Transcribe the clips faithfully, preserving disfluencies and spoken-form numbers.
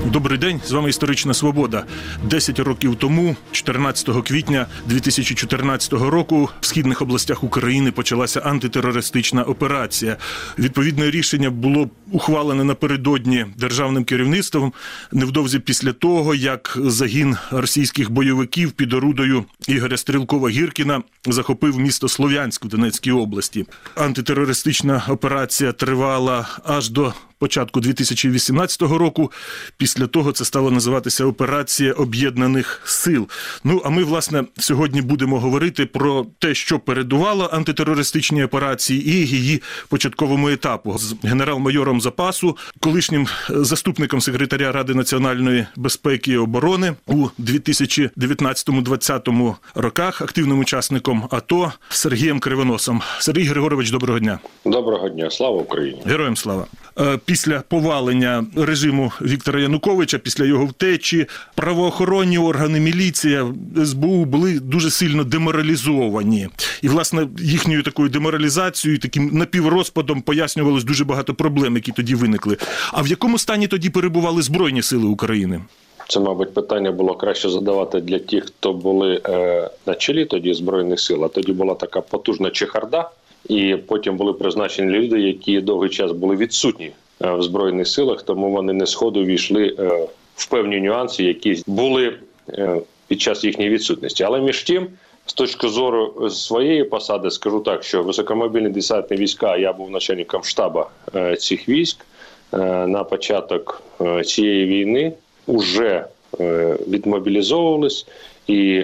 Добрий день, з вами «Історична Свобода». Десять років тому, чотирнадцятого квітня дві тисячі чотирнадцятого року, в східних областях України почалася антитерористична операція. Відповідне рішення було ухвалене напередодні державним керівництвом, невдовзі після того, як загін російських бойовиків під орудою Ігоря Стрілкова-Гіркіна захопив місто Слов'янськ в Донецькій області. Антитерористична операція тривала аж до початку дві тисячі вісімнадцятого року. Після того це стало називатися «Операція об'єднаних сил». Ну, а ми, власне, сьогодні будемо говорити про те, що передувало антитерористичній операції і її початковому етапу. З генерал-майором запасу, колишнім заступником секретаря Ради національної безпеки і оборони у дві тисячі дев'ятнадцятому-двадцятому роках, активним учасником АТО Сергієм Кривоносом. Сергій Григорович, доброго дня. Доброго дня. Слава Україні. Героям слава. Після повалення режиму Віктора Януковича, після його втечі, правоохоронні органи, міліція, ес бе у були дуже сильно деморалізовані. І, власне, їхньою такою деморалізацією, таким напіврозпадом пояснювалось дуже багато проблем, які тоді виникли. А в якому стані тоді перебували Збройні сили України? Це, мабуть, питання було краще задавати для тих, хто були е, на чолі тоді Збройних сил. А тоді була така потужна чехарда. І потім були призначені люди, які довгий час були відсутні в Збройних силах, тому вони не сходу війшли в певні нюанси, які були під час їхньої відсутності. Але між тим, з точки зору своєї посади, скажу так, що високомобільні десантні війська, я був начальником штабу цих військ, на початок цієї війни вже відмобілізовувались, і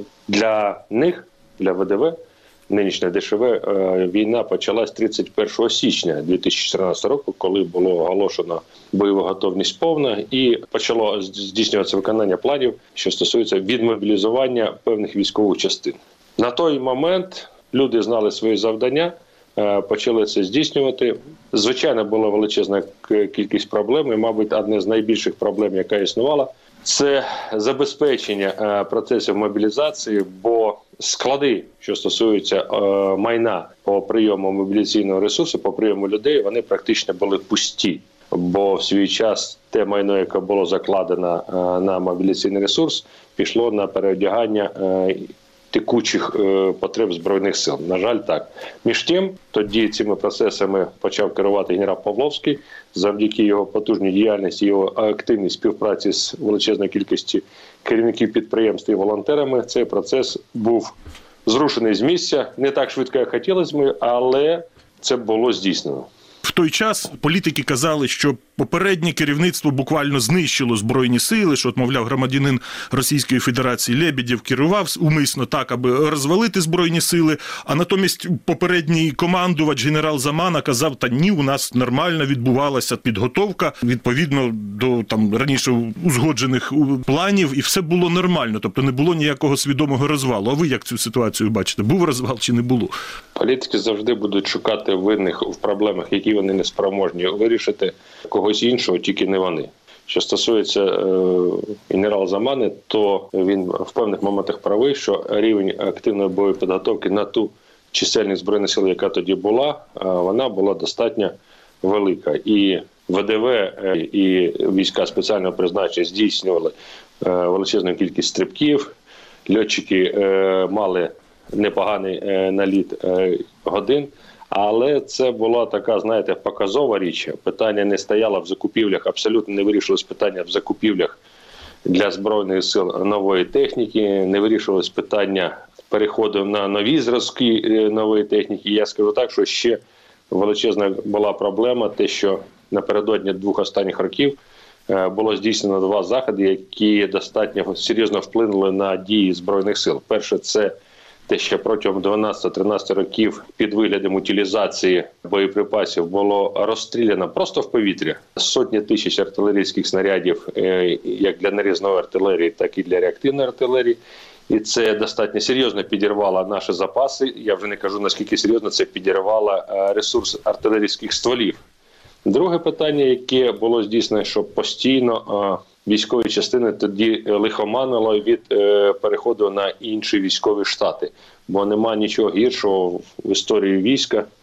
для них, для ве де ве, нинішня де ше ве, війна почалась тридцять першого січня дві тисячі чотирнадцятого року, коли було оголошено бойову готовність повна і почало здійснюватися виконання планів, що стосується відмобілізування певних військових частин. На той момент люди знали свої завдання, почали це здійснювати. Звичайно, була величезна кількість проблем, і, мабуть, одна з найбільших проблем, яка існувала, це забезпечення процесів мобілізації, бо склади, що стосуються е, майна по прийому мобілізаційного ресурсу, по прийому людей, вони практично були пусті. Бо в свій час те майно, яке було закладено е, на мобілізаційний ресурс, пішло на переодягання е, текучих е, потреб Збройних сил. На жаль, так. Між тим, тоді цими процесами почав керувати генерал Павловський. Завдяки його потужній діяльності, його активній співпраці з величезною кількістю керівників підприємств і волонтерами, цей процес був зрушений з місця. Не так швидко, як хотілося б, але це було здійснено. В той час політики казали, що попереднє керівництво буквально знищило Збройні сили, що, от, мовляв, громадянин Російської Федерації Лебедєв керував умисно так, аби розвалити Збройні сили, а натомість попередній командувач генерал Замана казав, та ні, у нас нормально відбувалася підготовка, відповідно до там раніше узгоджених планів, і все було нормально, тобто не було ніякого свідомого розвалу. А ви як цю ситуацію бачите? Був розвал чи не було? Політики завжди будуть шукати винних в проблемах, які вони не спроможні вирішити, когось іншого, тільки не вони. Що стосується е, генерала Замани, то він в певних моментах правий, що рівень активної бойової підготовки на ту чисельність Збройних сил, яка тоді була, е, вона була достатньо велика. І ве де ве е, і війська спеціального призначення здійснювали е, величезну кількість стрибків, льотчики е, мали непоганий е, наліт е, годин. Але це була така, знаєте, показова річ. Питання не стояло в закупівлях, абсолютно не вирішилось питання в закупівлях для Збройних сил нової техніки, не вирішилось питання переходу на нові зразки нової техніки. Я скажу так, що ще величезна була проблема, те, що напередодні двох останніх років було здійснено два заходи, які достатньо серйозно вплинули на дії Збройних сил. Перше – це те, що протягом дванадцяти-тринадцяти років під виглядом утилізації боєприпасів було розстріляно просто в повітря сотні тисяч артилерійських снарядів, як для нарізної артилерії, так і для реактивної артилерії. І це достатньо серйозно підірвало наші запаси. Я вже не кажу, наскільки серйозно це підірвало ресурс артилерійських стволів. Друге питання, яке було здійснено, що постійно військові частини тоді лихоманило від е, переходу на інші військові штати. Бо нема нічого гіршого в історії війська,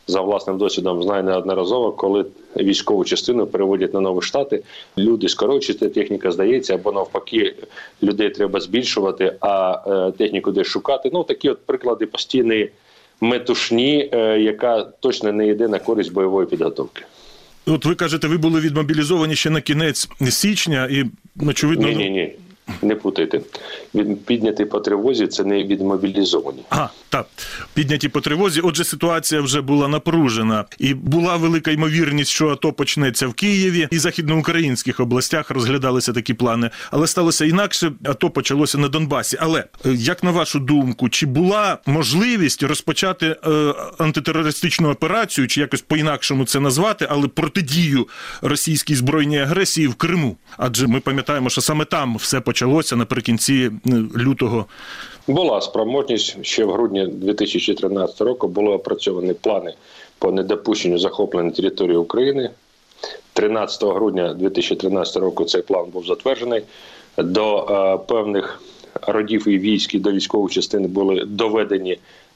за власним досвідом знаю неодноразово, коли військову частину переводять на нові штати, люди скорочуються, техніка здається, або навпаки людей треба збільшувати, а техніку десь шукати. Ну, такі от приклади постійної метушні, яка точно не йде на користь бойової підготовки. От ви кажете, ви були відмобілізовані ще на кінець січня і, очевидно... Ні, ні, ні. Не путайте. Від, підняті по тривозі – це не відмобілізовані. А, так. Підняті по тривозі. Отже, ситуація вже була напружена. І була велика ймовірність, що АТО почнеться в Києві. І західноукраїнських областях розглядалися такі плани. Але сталося інакше. АТО почалося на Донбасі. Але, як на вашу думку, чи була можливість розпочати е, антитерористичну операцію, чи якось по-інакшому це назвати, але протидію російській збройній агресії в Криму? Адже ми пам'ятаємо, що саме там все почалося наприкінці лютого. Була спроможність. Ще в грудні дві тисячі тринадцятого року були опрацьовані плани по недопущенню захоплення території України. тринадцятого грудня дві тисячі тринадцятого року цей план був затверджений. До е, певних родів і військ, і до військової частини були доведені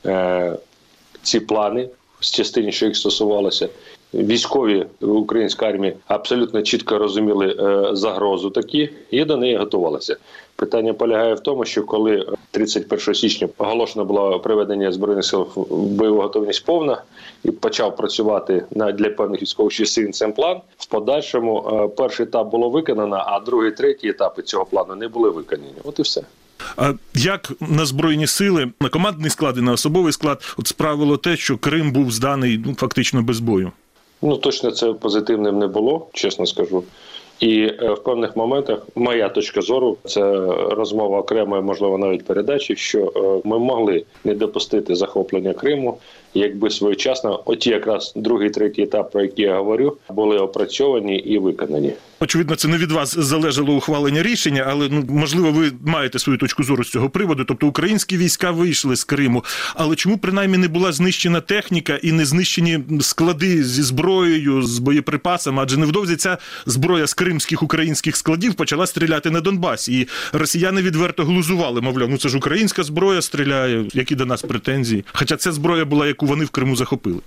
е, ці плани з частини, що їх стосувалося. Військові української армії абсолютно чітко розуміли е, загрозу такі і до неї готувалися. Питання полягає в тому, що коли тридцять першого січня оголошено було приведення Збройних сил в бойову готовність повна і почав працювати на, для певних військових частин цей план, в подальшому е, перший етап було виконано, а другий, третій етапи цього плану не були виконані. От і все. А як на Збройні сили, на командний склад і на особовий склад от справило те, що Крим був зданий ну, фактично без бою? Ну, точно це позитивним не було, чесно скажу. І е, в певних моментах, моя точка зору, це розмова окремої, можливо, навіть передачі, що е, ми могли не допустити захоплення Криму, якби своєчасно оті якраз другий, третій етап, про які я говорю, були опрацьовані і виконані. Очевидно, це не від вас залежало ухвалення рішення, але, ну, можливо, ви маєте свою точку зору з цього приводу. Тобто українські війська вийшли з Криму. Але чому, принаймні, не була знищена техніка і не знищені склади зі зброєю, з боєприпасами? Адже невдовзі ця зброя з кримських українських складів почала стріляти на Донбасі. І росіяни відверто глузували, мовляв, ну це ж українська зброя стріляє, які до нас претензії? Хоча ця зброя була, яку вони в Криму захопили.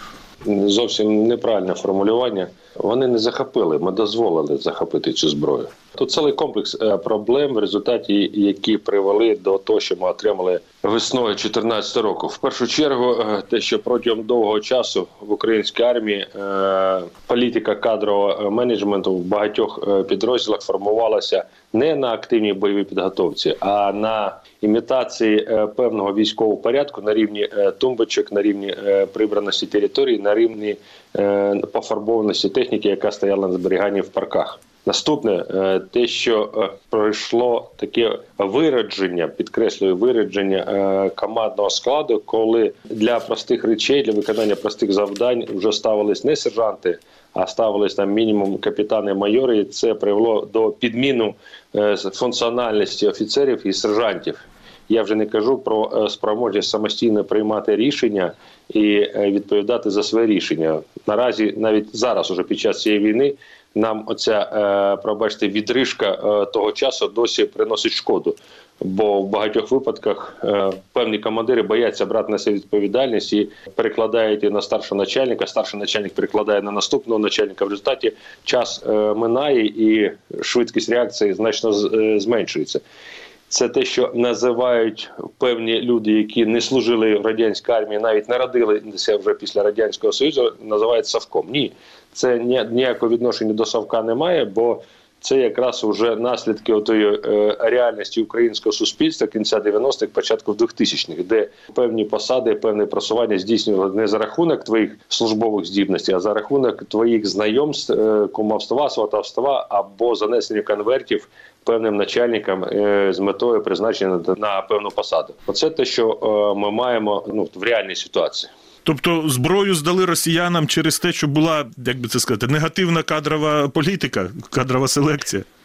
Зовсім неправильне формулювання. Вони не захопили, ми дозволили захопити цю зброю. Тут цілий комплекс проблем, в результаті які привели до того, що ми отримали весною дві тисячі чотирнадцятого року. В першу чергу, те, що протягом довгого часу в українській армії політика кадрового менеджменту в багатьох підрозділах формувалася не на активній бойовій підготовці, а на імітації певного військового порядку на рівні тумбочок, на рівні прибраності території, на рівні пофарбованості техніки, яка стояла на зберіганні в парках. Наступне, те, що пройшло таке виродження, підкреслюю, виродження командного складу, коли для простих речей, для виконання простих завдань вже ставились не сержанти, а ставились там мінімум капітани, майори, і це привело до підміну функціональності офіцерів і сержантів. Я вже не кажу про спроможність самостійно приймати рішення і відповідати за своє рішення. Наразі, навіть зараз, уже під час цієї війни, нам оця, пробачте, відрижка того часу досі приносить шкоду. Бо в багатьох випадках певні командири бояться брати на себе відповідальність і перекладають її на старшого начальника, старший начальник перекладає на наступного начальника. В результаті час минає і швидкість реакції значно зменшується. Це те, що називають певні люди, які не служили в радянській армії, навіть народилися вже після Радянського Союзу, називають совком. Ні, це ніякого відношення до совка немає, бо це якраз вже наслідки отої е, реальності українського суспільства кінця дев'яностих, початку двохтисячних, де певні посади, певне просування здійснювали не за рахунок твоїх службових здібностей, а за рахунок твоїх знайомств, е, кумовства, сватовства або занесення конвертів певним начальникам е, з метою призначення на певну посаду. Оце те, що е, ми маємо ну, в реальній ситуації. Тобто зброю здали росіянам через те, що була, як би це сказати, негативна кадрова політика, кадрова селекція?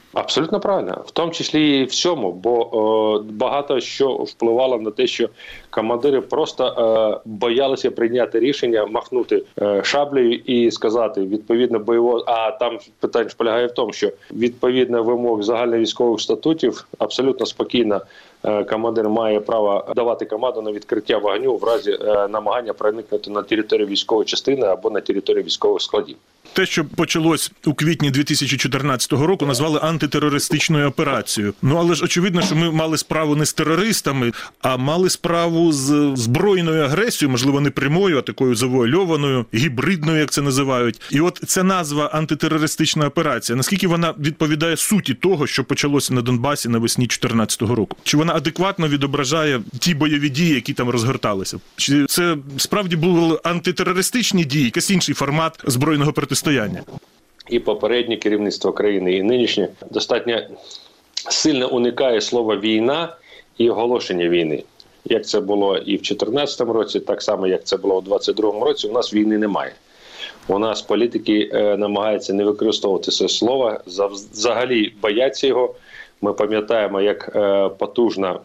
Абсолютно правильно. В тому числі і в цьому, бо о, багато що впливало на те, що командири просто е, боялися прийняти рішення, махнути е, шаблею і сказати, відповідно бойового, а там питання полягає в тому, що відповідно вимог загальновійськових статутів абсолютно спокійно е, командир має право давати команду на відкриття вогню в разі е, намагання проникнути на територію військової частини або на територію військових складів. Те, що почалось у квітні дві тисячі чотирнадцятого року, назвали антитерористичною операцією. Ну, але ж очевидно, що ми мали справу не з терористами, а мали справу з збройною агресією, можливо, не прямою, а такою завуальованою, гібридною, як це називають. І от ця назва антитерористична операція, наскільки вона відповідає суті того, що почалося на Донбасі навесні чотирнадцятого року? Чи вона адекватно відображає ті бойові дії, які там розгорталися? Чи це справді були антитерористичні дії, якийсь інший формат збройного протистояння? І попереднє керівництво країни, і нинішнє достатньо сильно уникає слова «війна» і оголошення війни. Як це було і в чотирнадцятому році, так само, як це було у двадцять другому році, у нас війни немає. У нас політики е, намагаються не використовувати це слово, взагалі бояться його. Ми пам'ятаємо, як е, потужно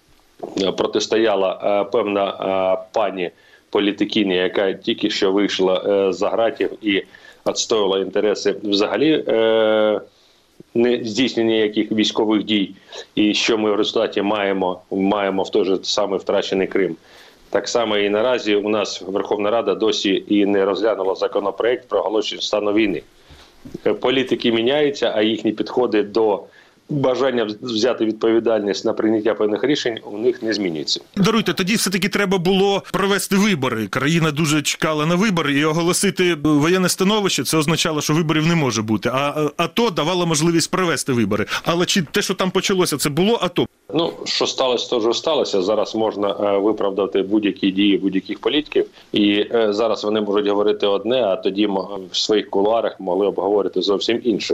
протистояла е, певна е, пані політикиня, яка тільки що вийшла е, за ґратів і відстоювала інтереси взагалі е, не здійснення ніяких військових дій, і що ми в результаті маємо, маємо в той же самий втрачений Крим. Так само і наразі у нас Верховна Рада досі і не розглянула законопроект про оголошення стану війни. Політики міняються, а їхні підходи до бажання взяти відповідальність на прийняття певних рішень у них не змінюється. Даруйте, тоді все-таки треба було провести вибори. Країна дуже чекала на вибори, і оголосити воєнне становище, це означало, що виборів не може бути. А АТО давало можливість провести вибори. Але чи те, що там почалося, це було АТО? Ну, що сталося, то вже сталося. Зараз можна е, виправдати будь-які дії будь-яких політиків. І е, зараз вони можуть говорити одне, а тоді в своїх кулуарах могли обговорити зовсім інше.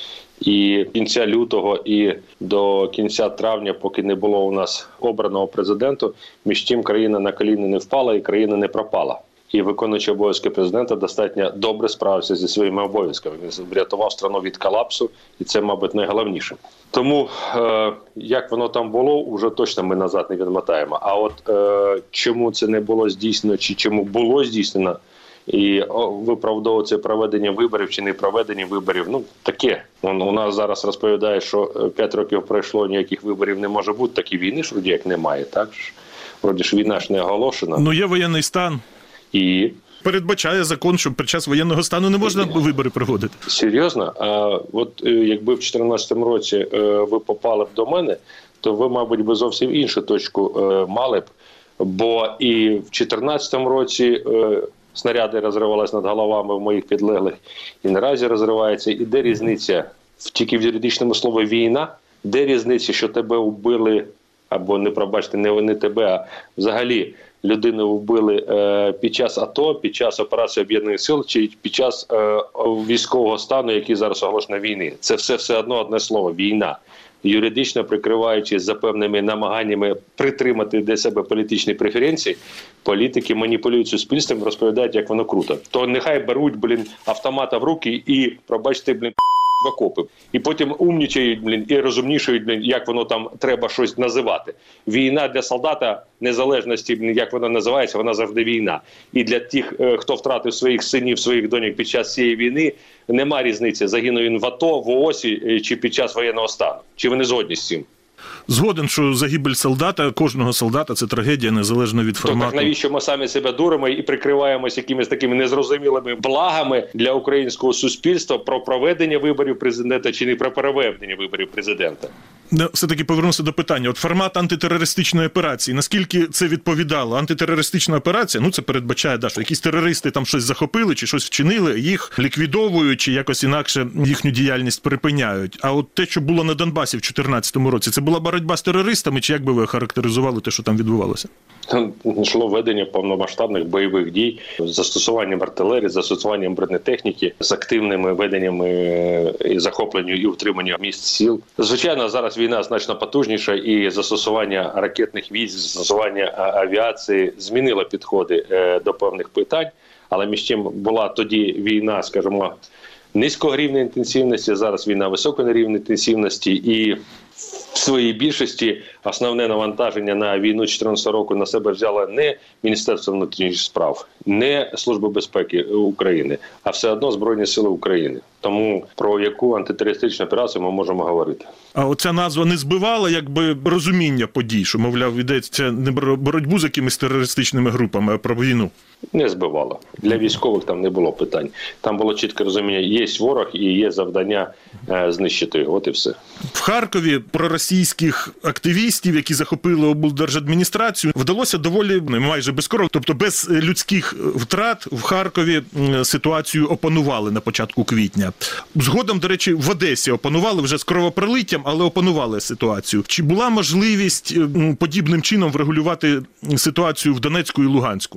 І кінця лютого і до кінця травня, поки не було у нас обраного президенту, між тим країна на коліна не впала і країна не пропала. І виконуючий обов'язки президента достатньо добре справився зі своїми обов'язками. Він врятував страну від колапсу, і це, мабуть, найголовніше. Тому, е, як воно там було, вже точно ми назад не відмотаємо. А от е, чому це не було здійснено, чи чому було здійснено, і виправдовується проведення виборів чи не проведення виборів, ну, таке. У нас зараз розповідає, що п'ять років пройшло, ніяких виборів не може бути, так і війни ж вроді як немає, так? Вроді ж війна ж не оголошена. Ну, є воєнний стан. І передбачає закон, що під час воєнного стану не можна вибори проводити. Серйозно? А от якби в чотирнадцятому році ви попали б до мене, то ви, мабуть, би зовсім іншу точку мали б. Бо і в чотирнадцятому році снаряди розривалися над головами в моїх підлеглих, і наразі розривається. І де різниця? Тільки в юридичному слові «війна». Де різниця, що тебе вбили, або, не пробачте, не, не тебе, а взагалі людину вбили е, під час АТО, під час операції Об'єднаних сил, чи під час е, військового стану, який зараз оголошено війни. Це все все одно одне слово – війна. Юридично прикриваючись за певними намаганнями притримати для себе політичні преференції, політики маніпулюють суспільством, розповідають, як воно круто. То нехай беруть, блін, автомата в руки і, пробачте, блін, в окопи. І потім умнічають, блін, і розумнішають, блін, як воно там треба щось називати. Війна для солдата, незалежності, блін, як вона називається, вона завжди війна. І для тих, хто втратив своїх синів, своїх доньок під час цієї війни, нема різниці, загинув він в АТО, в ООСі чи під час воєнного стану. Чи ви не згодні з цим? Згоден, що загибель солдата, кожного солдата – це трагедія, незалежно від формату. То так навіщо ми самі себе дуримо і прикриваємось якимись такими незрозумілими благами для українського суспільства про проведення виборів президента чи не про проведення виборів президента? Все-таки повернуся до питання. От формат антитерористичної операції, наскільки це відповідало? Антитерористична операція, ну це передбачає, да, що якісь терористи там щось захопили чи щось вчинили, їх ліквідовують чи якось інакше їхню діяльність припиняють. А от те, що було на Донбасі в чотирнадцятому році, це була боротьба з терористами, чи як би ви охарактеризували те, що там відбувалося? Йшло ведення повномасштабних бойових дій з застосуванням артилерії, з застосуванням бронетехніки, з активними веденнями і захопленням і утриманням міст сіл. Звичайно, зараз війна значно потужніша, і застосування ракетних військ, застосування авіації змінило підходи до певних питань, але між тим була тоді війна, скажімо, низького рівня інтенсивності, зараз війна високого рівня інтенсивності, і в своїй більшості основне навантаження на війну дві тисячі чотирнадцятого року на себе взяло не Міністерство внутрішніх справ, не Служба безпеки України, а все одно Збройні Сили України. Тому про яку антитерористичну операцію ми можемо говорити. А оця назва не збивала якби розуміння подій, що, мовляв, йдеться не про боротьбу з якимись терористичними групами, а про війну? Не збивала. Для військових там не було питань. Там було чітке розуміння, є ворог і є завдання е, знищити його, от і все. В Харкові проросійських активістів, які захопили облдержадміністрацію, вдалося доволі майже безкоровно, тобто без людських втрат в Харкові ситуацію опанували на початку квітня. Згодом, до речі, в Одесі опанували вже з кровопролиттям, але опанували ситуацію. Чи була можливість подібним чином врегулювати ситуацію в Донецьку і Луганську?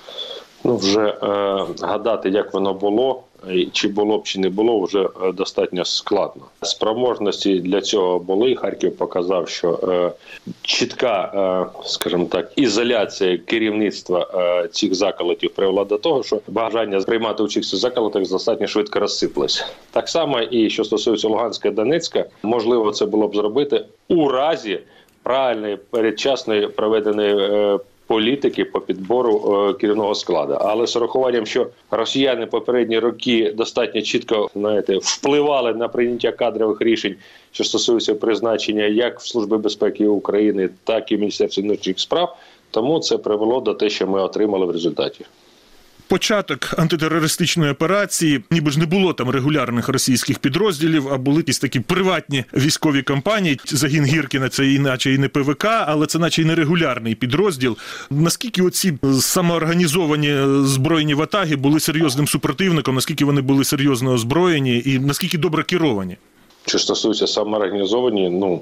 Ну, вже е, гадати, як воно було, чи було б, чи не було, вже е, достатньо складно. Спроможності для цього були. Харків показав, що е, чітка, е, скажімо так, ізоляція керівництва е, цих заколотів привела до того, що бажання приймати участь у заколотах достатньо швидко розсиплося. Так само і що стосується Луганська і Донецька, можливо, це було б зробити у разі правильної, передчасної проведеної е, політики по підбору е, керівного складу. Але з урахуванням, що росіяни попередні роки достатньо чітко, знаєте, впливали на прийняття кадрових рішень, що стосується призначення як в Службі безпеки України, так і в Міністерстві внутрішніх справ, тому це привело до те, що ми отримали в результаті. Початок антитерористичної операції, ніби ж не було там регулярних російських підрозділів, а були якісь такі приватні військові компанії. Загін Гіркіна – це іначе і не Пе Ве Ка, але це наче і нерегулярний підрозділ. Наскільки оці самоорганізовані збройні ватаги були серйозним супротивником, наскільки вони були серйозно озброєні і наскільки добре керовані? Що стосується самоорганізовані, ну,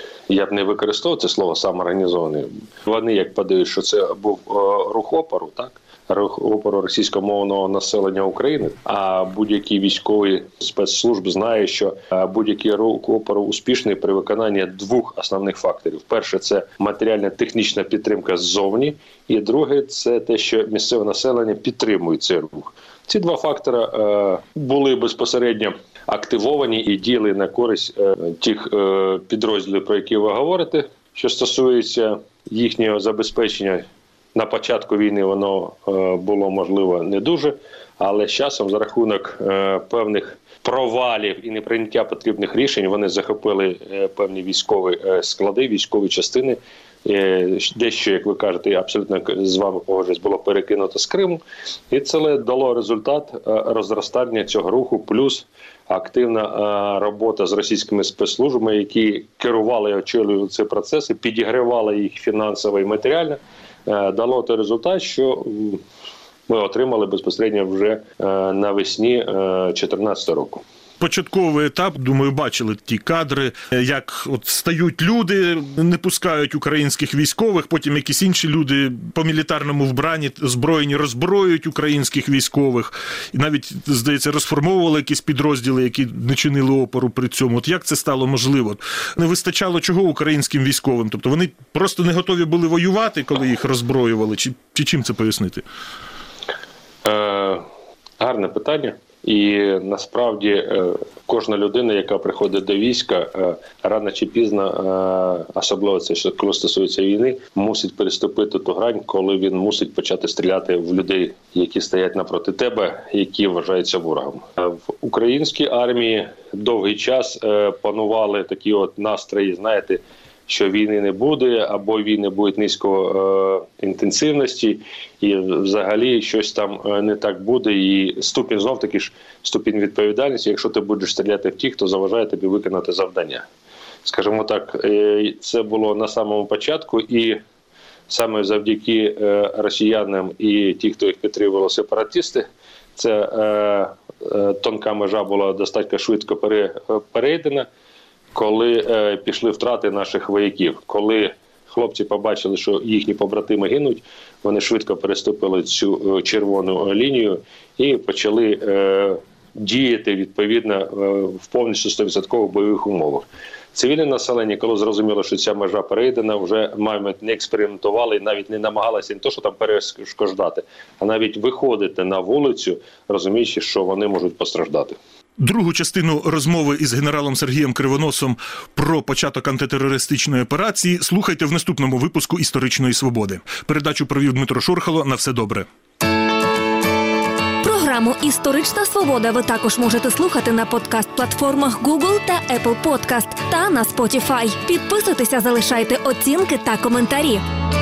я б не використовував це слово «самоорганізовані». Вони, як подають, що це був рух опору, так? Рух опору російськомовного населення України, а будь-який військовий спецслужб знає, що будь-який рух опору успішний при виконанні двох основних факторів. Перше – це матеріально-технічна підтримка ззовні, і друге – це те, що місцеве населення підтримує цей рух. Ці два фактори е, були безпосередньо активовані і діяли на користь е, тих е, підрозділів, про які ви говорите. Що стосується їхнього забезпечення, на початку війни воно е, було, можливо, не дуже, але з часом за рахунок е, певних провалів і неприйняття потрібних рішень вони захопили е, певні військові е, склади, військові частини. Е, дещо, як ви кажете, абсолютно з вами погоджуюсь, було перекинуто з Криму. І це дало результат е, розростання цього руху, плюс активна е, робота з російськими спецслужбами, які керували і очолювали ці процеси, підігрівали їх фінансово і матеріально. Дало той результат, що ми отримали безпосередньо вже навесні дві тисячі чотирнадцятого року. Початковий етап, думаю, бачили ті кадри, як от стають люди, не пускають українських військових, потім якісь інші люди по мілітарному вбранні зброєні роззброюють українських військових. І навіть, здається, розформовували якісь підрозділи, які не чинили опору при цьому. От як це стало можливо? Не вистачало чого українським військовим? Тобто вони просто не готові були воювати, коли їх роззброювали? Чи, чи чим це пояснити? Е, гарне питання. І насправді кожна людина, яка приходить до війська, рано чи пізно, особливо це, коли стосується війни, мусить переступити ту грань, коли він мусить почати стріляти в людей, які стоять напроти тебе, які вважаються ворогом. В українській армії довгий час панували такі от настрої, знаєте, що війни не буде, або війни будуть низької е, інтенсивності, і взагалі щось там не так буде. І ступінь, знов таки ж, ступінь відповідальності, якщо ти будеш стріляти в тих, хто заважає тобі виконати завдання. Скажімо так, е, це було на самому початку, і саме завдяки е, росіянам і ті, хто їх підтримували, сепаратисти, це е, е, тонка межа була достатньо швидко пере, перейдена. Коли е, пішли втрати наших вояків, коли хлопці побачили, що їхні побратими гинуть, вони швидко переступили цю е, червону лінію і почали е, діяти відповідно е, в повністю сто відсотків бойових умовах. Цивільне населення, коли зрозуміло, що ця межа перейдена, вже мабуть не експериментували і навіть не намагалися не то, що там перешкоджати, а навіть виходити на вулицю, розуміючи, що вони можуть постраждати. Другу частину розмови із генералом Сергієм Кривоносом про початок антитерористичної операції слухайте в наступному випуску «Історичної свободи». Передачу провів Дмитро Шурхало. На все добре. Програму «Історична свобода» ви також можете слухати на подкаст-платформах Google та Apple Podcast та на Spotify. Підписуйтеся, залишайте оцінки та коментарі.